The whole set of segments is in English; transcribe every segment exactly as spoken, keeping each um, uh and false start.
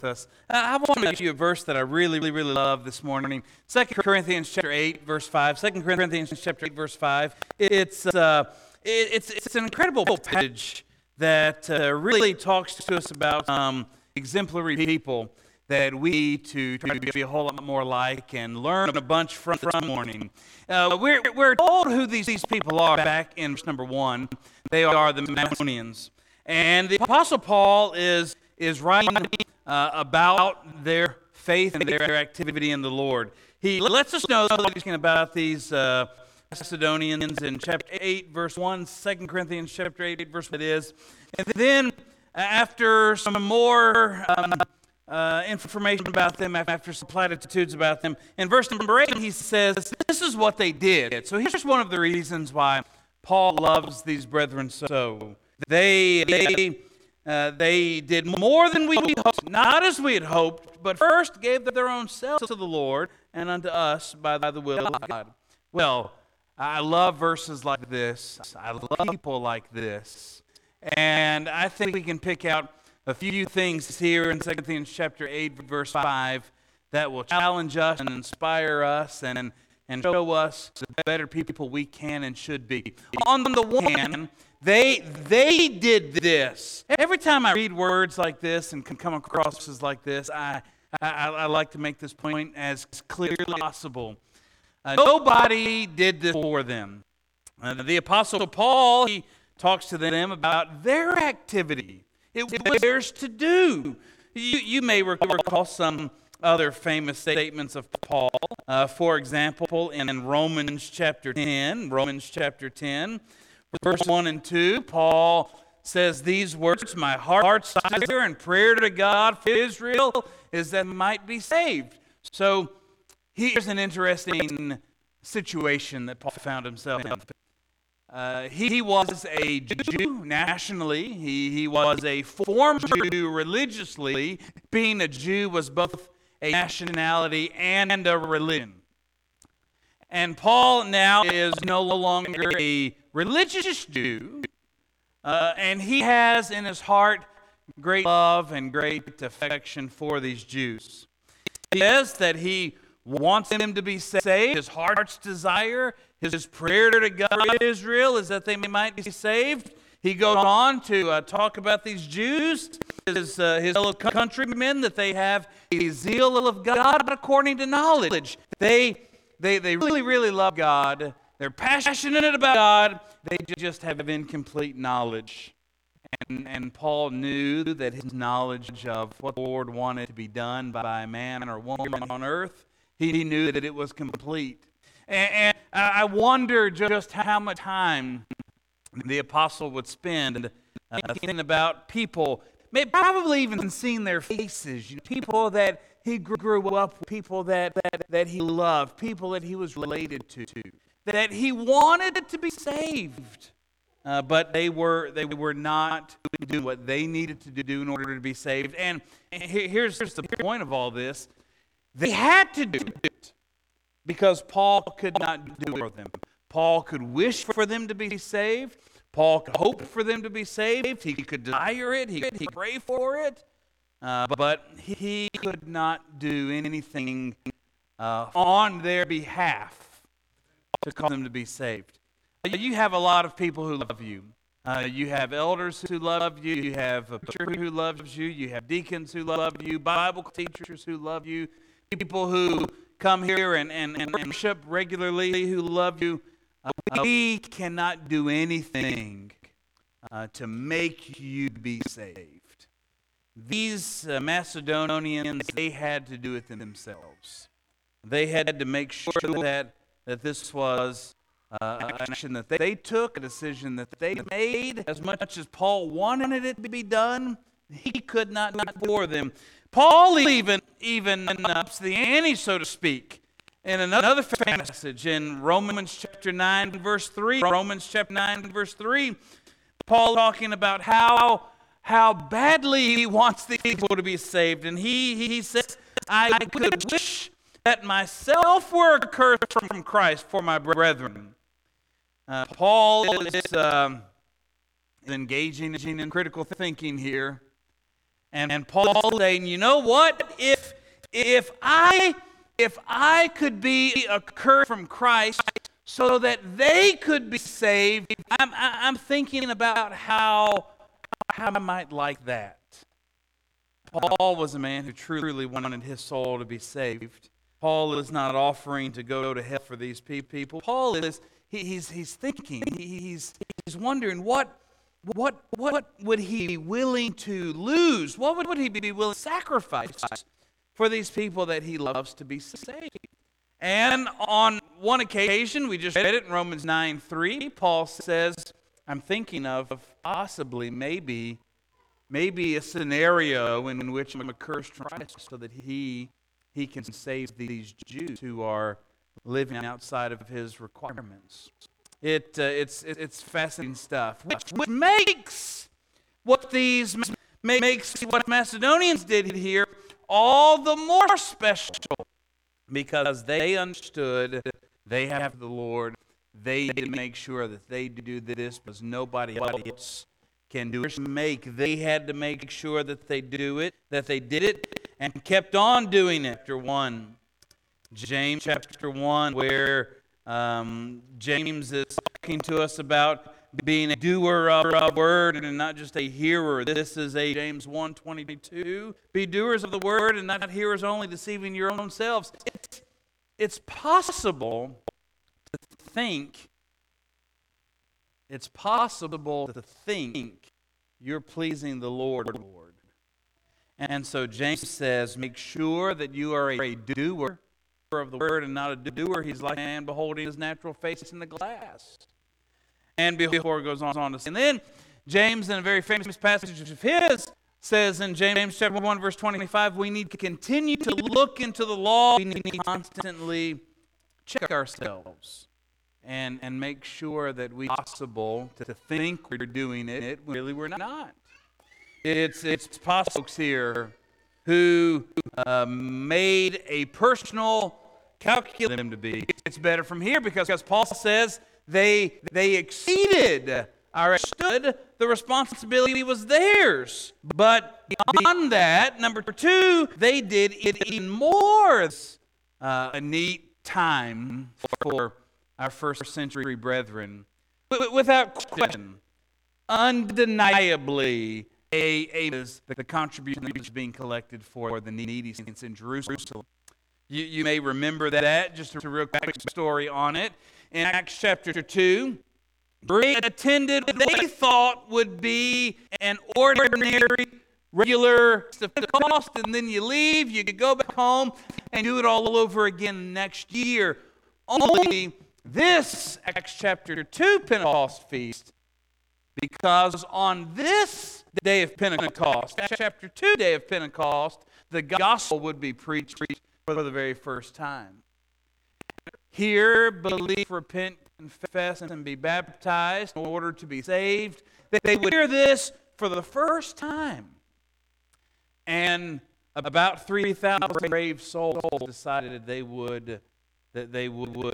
us. I want to give you a verse that I really, really, really love this morning. Second Corinthians chapter eight, verse five. Second Corinthians chapter eight, verse five. It's uh, it, it's it's an incredible passage that uh, really talks to us about um, exemplary people that we need to, to be a whole lot more like and learn a bunch from this morning. Uh, we're, we're told who these, these people are back in verse number one. They are the Macedonians. And the Apostle Paul is, is writing uh, about their faith and their activity in the Lord. He lets us know something about these uh, Macedonians in chapter eight, verse one, Second Corinthians chapter eight, verse one it is. And then after some more um, Uh, information about them, after some platitudes about them. In verse number eight, he says, this is what they did. So here's one of the reasons why Paul loves these brethren so. They, they, uh, they did more than we hoped, not as we had hoped, but first gave their own selves to the Lord and unto us by the will of God. Well, I love verses like this. I love people like this. And I think we can pick out a few things here in Second Corinthians chapter eight, verse five, that will challenge us and inspire us and, and show us the better people we can and should be. On the one hand, they, they did this. Every time I read words like this and come across verses like this, I, I, I like to make this point as clear as possible. Uh, nobody did this for them. Uh, the Apostle Paul, he talks to them about their activity. It was theirs to do. You, you may recall some other famous statements of Paul. Uh, for example, in Romans chapter ten, Romans chapter ten, verse one and two, Paul says these words, my heart's desire and prayer to God for Israel is that it might be saved. So here's an interesting situation that Paul found himself in. Uh, he, he was a Jew nationally. He, he was a former Jew religiously. Being a Jew was both a nationality and a religion. And Paul now is no longer a religious Jew, uh, and he has in his heart great love and great affection for these Jews. He says that he wants them to be saved. His heart's desire, his prayer to God Israel is that they might be saved. He goes on to uh, talk about these Jews, his, uh, his fellow countrymen, that they have a zeal of God according to knowledge. They, they, they really, really love God. They're passionate about God. They just have incomplete knowledge. And, and Paul knew that his knowledge of what the Lord wanted to be done by a man or woman on earth, he knew that it was complete. And, and I wonder just how much time the apostle would spend uh, thinking about people, maybe probably even seeing their faces, you know, people that he grew up with, people that, that, that he loved, people that he was related to, that he wanted to be saved. Uh, but they were they were not doing what they needed to do in order to be saved. And here's, here's the point of all this. They had to do it because Paul could not do it for them. Paul could wish for them to be saved. Paul could hope for them to be saved. He could desire it. He could pray for it. Uh, but he could not do anything uh, on their behalf to cause them to be saved. You have a lot of people who love you. Uh, you have elders who love you. You have a preacher who loves you. You have deacons who love you. Bible teachers who love you. People who come here and, and, and worship regularly who love you. Uh, we cannot do anything uh, to make you be saved. These uh, Macedonians, they had to do it themselves. They had to make sure that, that this was uh, an action that they took, a decision that they made. As much as Paul wanted it to be done, he could not do it for them. Paul even, even ups the ante, so to speak, in another passage in Romans chapter nine, verse three. Romans chapter nine, verse three. Paul talking about how, how badly he wants these people to be saved. And he, he says, I could wish that myself were accursed from Christ for my brethren. Uh, Paul is uh, engaging in critical thinking here. And, and Paul saying, you know what? If, if, I, if I could be accursed from Christ so that they could be saved, I'm, I'm thinking about how, how I might like that. Paul was a man who truly wanted his soul to be saved. Paul is not offering to go to hell for these people. Paul is, he, he's, he's thinking, he's, he's wondering what, what, what would he be willing to lose? What would he be willing to sacrifice for these people that he loves to be saved? And on one occasion, we just read it in Romans nine three, Paul says, I'm thinking of possibly, maybe, maybe a scenario in which I'm accursed from Christ so that he, he can save these Jews who are living outside of his requirements. It, uh, it's, it's fascinating stuff, which, which makes what these, makes what Macedonians did here all the more special. Because they understood they have the Lord. They need to make sure that they do this because nobody else can do it. Make They had to make sure that they do it, that they did it, and kept on doing it. Chapter one, James chapter one, where um, James is talking to us about being a doer of the word and not just a hearer. This is a James one twenty-two. Be doers of the word and not hearers only, deceiving your own selves. It's, it's possible to think, it's possible to think you're pleasing the Lord. Lord. And so James says, make sure that you are a doer of the word and not a doer. He's like a man beholding his natural face in the glass. And before it goes on to say, and then James, in a very famous passage of his, says in James chapter one, verse twenty-five, we need to continue to look into the law. We need to constantly check ourselves and, and make sure that we possible to think we're doing it, really we're not. It's, it's possible folks here who uh, made a personal calculation to be. It's better from here because, because Paul says, They they exceeded or understood the responsibility was theirs. But beyond that, number two, they did it even more. Uh, a neat time for our first century brethren. Without question, undeniably, a, a the contribution that was being collected for the needy saints in Jerusalem. You, you may remember that, just a real quick story on it. In Acts chapter two, Bree attended what they thought would be an ordinary, regular Pentecost, and then you leave, you go back home, and do it all over again next year. Only this Acts chapter two Pentecost feast, because on this day of Pentecost, chapter two day of Pentecost, the gospel would be preached for the very first time. Hear, believe, repent, confess, and be baptized in order to be saved. They would hear this for the first time. And about three thousand brave souls decided they would, that they would,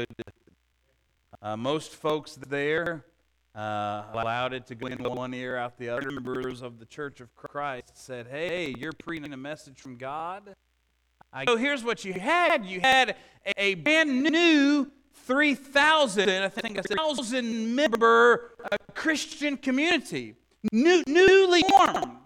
uh, most folks there uh, allowed it to go in one ear, out the other. Members of the Church of Christ said, hey, you're preaching a message from God. So here's what you had. You had a, a brand new three thousand, I think it's a one thousand member uh, Christian community, new, newly formed.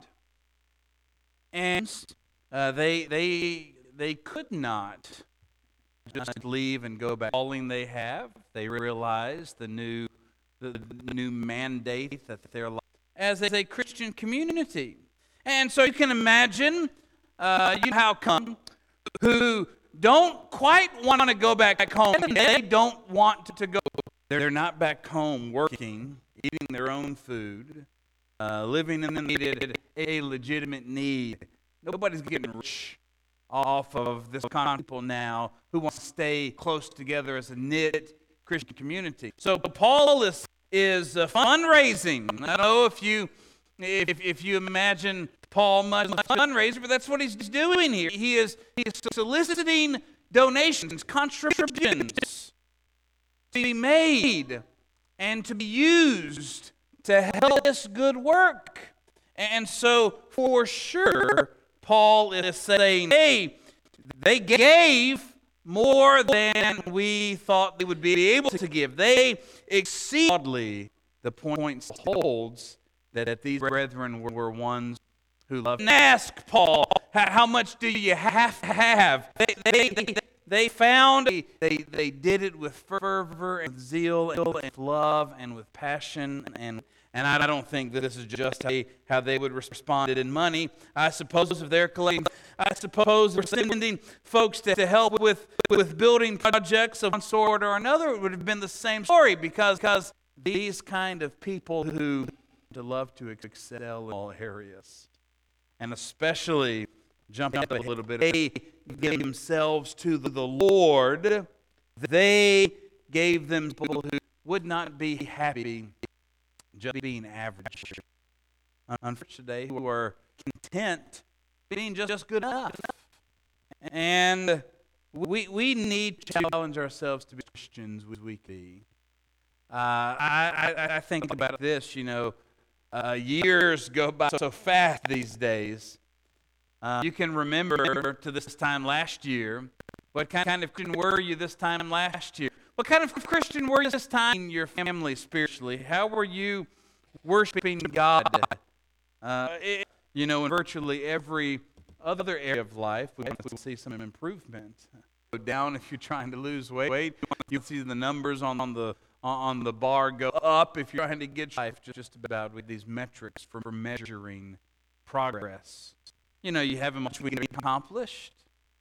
And uh, they, they, they could not just leave and go back. Calling they have, they realized the new, the, the new mandate that they're as a Christian community. And so you can imagine uh, you how come who don't quite want to go back home. They don't want to go. They're not back home working, eating their own food, uh, living in the needed, a legitimate need. Nobody's getting rich off of this kind of people now who want to stay close together as a knit Christian community. So Paul is, is uh, fundraising. I don't know if you, if, if you imagine Paul much like a fundraiser, but that's what he's doing here. He is, he is soliciting donations, contributions to be made and to be used to help this good work. And so, for sure, Paul is saying, hey, they gave more than we thought they would be able to give. They exceedingly, the point holds that these brethren were ones who loved. And ask Paul, how much do you have to have? They, they, they, they found, they, they did it with fervor and zeal and with love and with passion. And, and I don't think that this is just how, how they would respond in money. I suppose if they're collecting, I suppose they're sending folks to, to help with, with building projects of one sort or another, it would have been the same story, because, because these kind of people who to love to excel in all areas, and especially jump up a little bit, they gave themselves to the Lord. They gave them people who would not be happy just being average. Unfortunately, today, who are content being just, just good enough. And we we need to challenge ourselves to be Christians as we can be. Uh, I, I I think about this, you know, uh, years go by so fast these days. Uh, you can remember to this time last year, what kind of Christian were you this time last year? What kind of Christian were you this time in your family spiritually? How were you worshiping God? Uh, it, you know, in virtually every other area of life, we have to see some improvement. Go down if you're trying to lose weight. You see the numbers on, on the on the bar go up if you're trying to get life. Just about with these metrics for measuring progress. You know, you haven't much we can accomplished.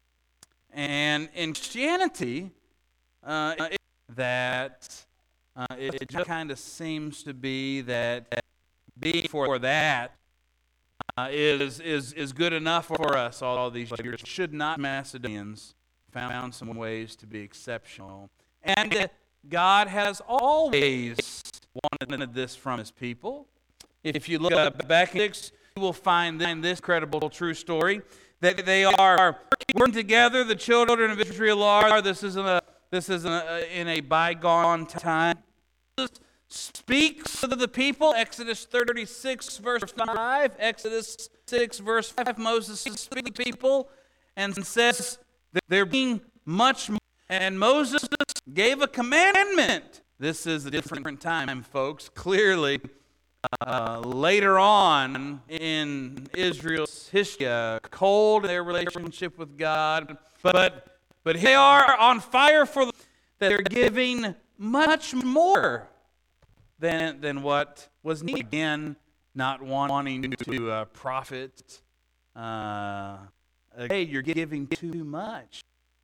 And in Christianity, uh, it, that uh, it, it just kind of seems to be that being for that uh, is is is good enough for us all, all these years. Should not Macedonians found some ways to be exceptional? And uh, God has always wanted this from His people. If you look uh, back in six, you will find this incredible true story that they are working together. The children of Israel are. This isn't a this isn't a, in a bygone time. Moses speaks to the people. Exodus thirty-six verse five. Exodus six verse five. Moses speaks to the people and says that they're being much more. And Moses gave a commandment. This is a different time, folks. Clearly, uh, later on in Israel's history, uh, cold in their relationship with God, but but they are on fire for the, that they're giving much more than than what was needed. Again, not wanting to uh, profit. Uh, hey, you're giving too much.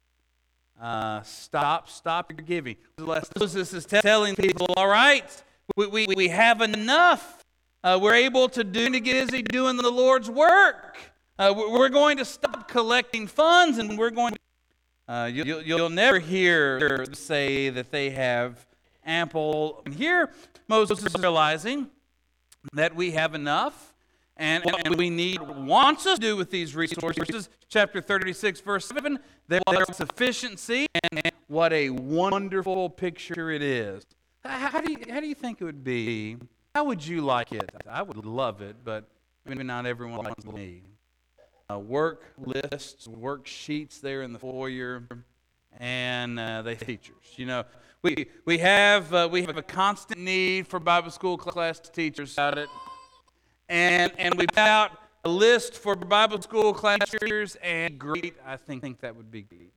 Uh, stop, stop your giving. Moses is telling people, all right, we, we, we have enough. Uh, we're able to do to get busy doing the Lord's work. Uh, we're going to stop collecting funds, and we're going to, uh, you'll, you'll never hear say that they have ample. And here, Moses is realizing that we have enough. And what we need, wants us to do with these resources, chapter thirty-six, verse seven, there is sufficiency, and what a wonderful picture it is. How do you, how do you think it would be? How would you like it? I would love it, but maybe not everyone likes me. Uh, work lists, worksheets there in the foyer, and uh, they teachers. You know, we we have uh, we have a constant need for Bible school class teachers about it. And and we put out a list for Bible school class teachers, and great, I think, think that would be great.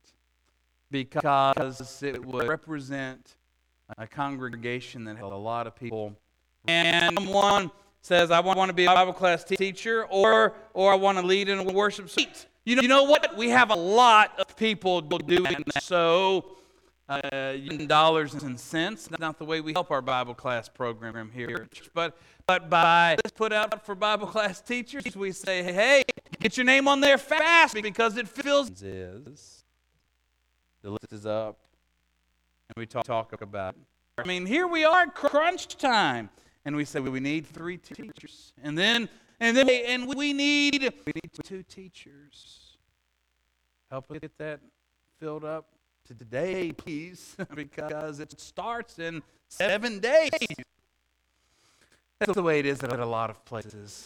Because it would represent a congregation that has a lot of people. And someone says, I want to be a Bible class teacher, or or I want to lead in a worship suite. You know, you know what? We have a lot of people doing that. So, uh, in dollars and cents, that's not the way we help our Bible class program here at church. But But by this put out for Bible class teachers, we say, hey, get your name on there fast because it fills. Is the list is up, and we talk, talk about it. I mean, here we are, crunch time, and we say we need three teachers, and then and then and we need we need two teachers. Help us get that filled up to today, please, because it starts in seven days. That's the way it is at a lot of places.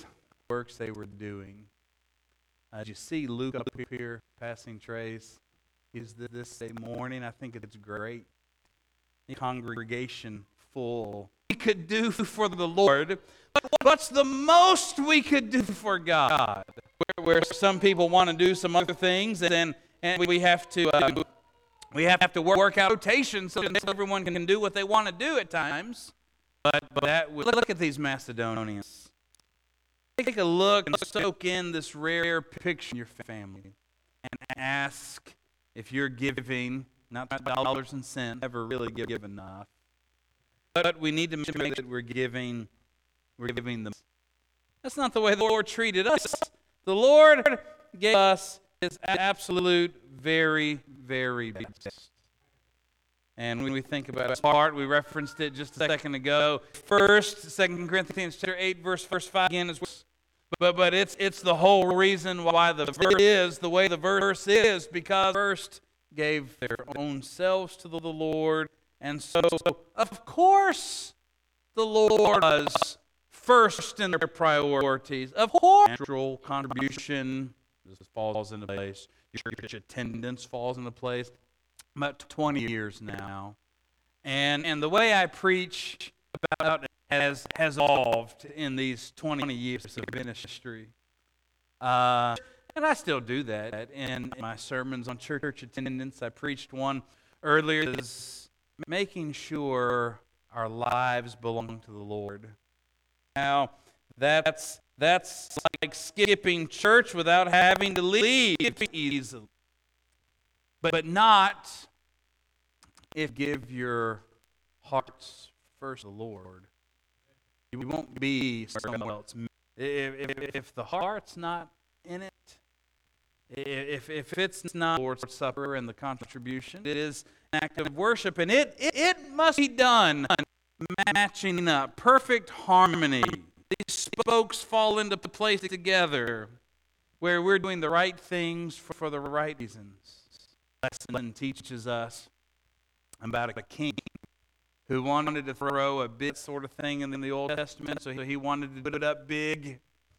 works they were doing. Uh, did you see Luke up here passing trays? Is this a morning? I think it's great. The congregation full. We could do for the Lord, but what's the most we could do for God? Where, where some people want to do some other things, and and we have to uh, we have to work out rotation so that everyone can do what they want to do at times. But, but that would, look at these Macedonians. Take a look and soak in this rare picture in your family, and ask if you're giving, not dollars and cents, never really give enough. But we need to make sure that we're giving, we're giving them. That's not the way the Lord treated us. The Lord gave us His absolute, very, very best. And when we think about this part, we referenced it just a second ago. First, Second Corinthians chapter eight, verse, verse five again is, but but it's it's the whole reason why the verse is the way the verse is, because first gave their own selves to the Lord. And so, of course, the Lord was first in their priorities. Of course, natural contribution, this falls into place. Your church attendance falls into place. About twenty years now. And and the way I preach about it has, has evolved in these twenty years of ministry. Uh, and I still do that in my sermons on church attendance. I preached one earlier, is making sure our lives belong to the Lord. Now, that's that's like skipping church without having to leave easily. But, but not if you give your hearts first to the Lord. You won't be someone else. If, if, if the heart's not in it, if if it's not Lord's Supper and the contribution, it is an act of worship, and it, it, it must be done matching up, perfect harmony. These spokes fall into place together where we're doing the right things for, for the right reasons. Lesson teaches us about a king who wanted to throw a big sort of thing in the Old Testament, so he wanted to put it up big.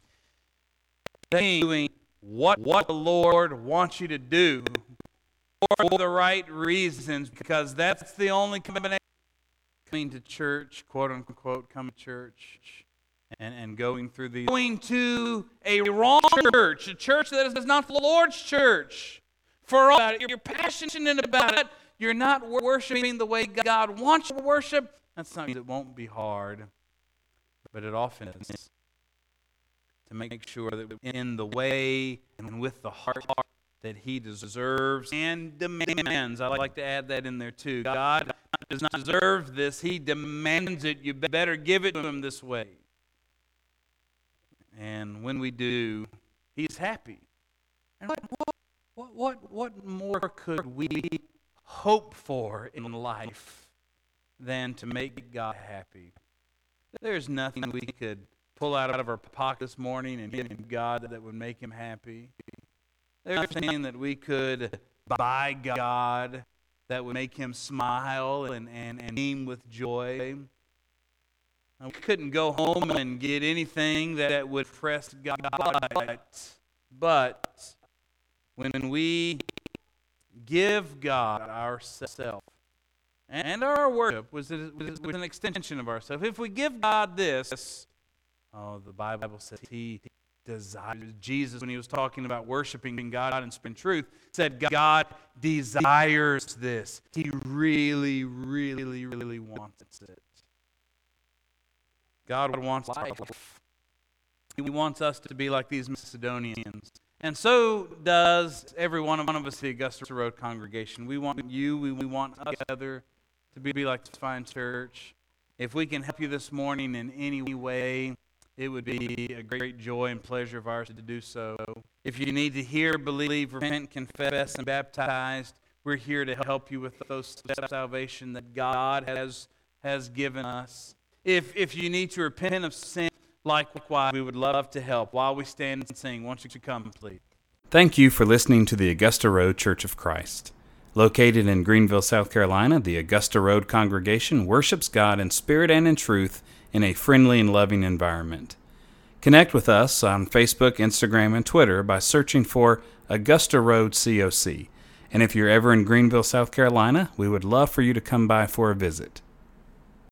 Doing what, what the Lord wants you to do for the right reasons, because that's the only combination. Coming to church, quote unquote, coming to church, and, and going through the going to a wrong church, a church that is not the Lord's church. For all that, you're passionate about it. You're not worshiping the way God wants you to worship. That's not it won't be hard, but it often is. To make sure that in the way and with the heart that He deserves and demands. I like to add that in there too. God does not deserve this. He demands it. You better give it to Him this way. And when we do, He's happy. And what, what, what, what more could we hope for in life than to make God happy? There's nothing we could pull out of our pocket this morning and give Him God that would make Him happy. There's nothing that we could buy God that would make Him smile and, and, and beam with joy. We couldn't go home and get anything that would press God. But, but when we give God ourselves, and our worship was, was an extension of ourselves. If we give God this, oh, the Bible says He desires. Jesus, when He was talking about worshiping God in spirit and truth, said God desires this. He really, really, really wants it. God wants life. He wants us to be like these Macedonians. And so does every one of us, the Augusta Road congregation. We want you, we, we want us together to be, be like this fine church. If we can help you this morning in any way, it would be a great joy and pleasure of ours to do so. If you need to hear, believe, repent, confess, and baptized, we're here to help you with those steps of salvation that God has, has given us. If, if you need to repent of sin, likewise, we would love to help. While we stand and sing, won't you come, please? Thank you for listening to the Augusta Road Church of Christ. Located in Greenville, South Carolina, the Augusta Road congregation worships God in spirit and in truth in a friendly and loving environment. Connect with us on Facebook, Instagram, and Twitter by searching for Augusta Road C O C. And if you're ever in Greenville, South Carolina, we would love for you to come by for a visit.